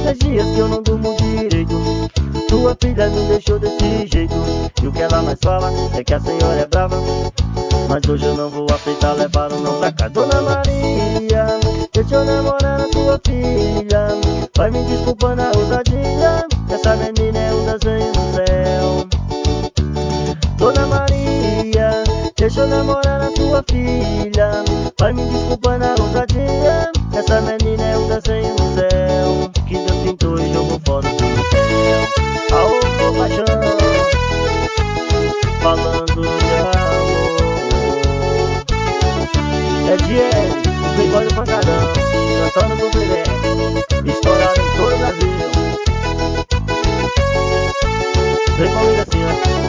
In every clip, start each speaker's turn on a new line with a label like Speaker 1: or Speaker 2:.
Speaker 1: 3 dias que eu não durmo direito. Sua filha me deixou desse jeito. E o que ela mais fala é que a senhora é brava, mas hoje eu não vou aceitar levar o não pra cá. Dona Maria, deixa eu namorar a sua filha. Vai me desculpando a ousadia, essa menina é um desenho do céu. Dona Maria, deixa eu namorar a sua filha. Vai me desculpando a ousadia, essa menina é um desenho do céu, que Deus pintou e jogou fora do céu. Aô, paixão, falando de amor. É Diego, o playboy do pancadão, cantando do playback, estourado em todo o Brasil. Vem comigo assim, ó.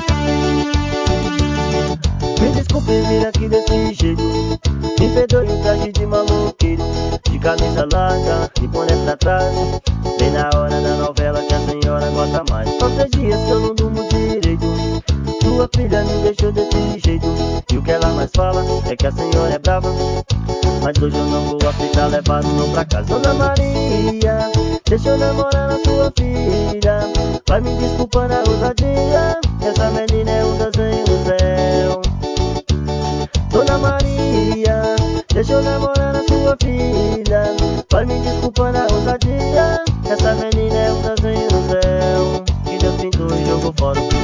Speaker 1: Me desculpe vir aqui desse jeito, me perdoe o traje de maloqueiro, de camisa larga e boné pra trás, bem na hora da novela que a senhora gosta mais. Faz 3 dias que eu não durmo direito. Sua filha me deixou desse jeito. E o que ela mais fala é que a senhora é brava, mas hoje eu não vou aceitar levar o não pra casa. Dona Maria, deixa eu namorar a sua filha. Vai me desculpando a ousadia, essa menina é um desenho do céu. Dona Maria, deixa eu namorar a sua filha. Vai me desculpando a ousadia, essa menina é um desenho do céu, que Deus pintou e jogou fora.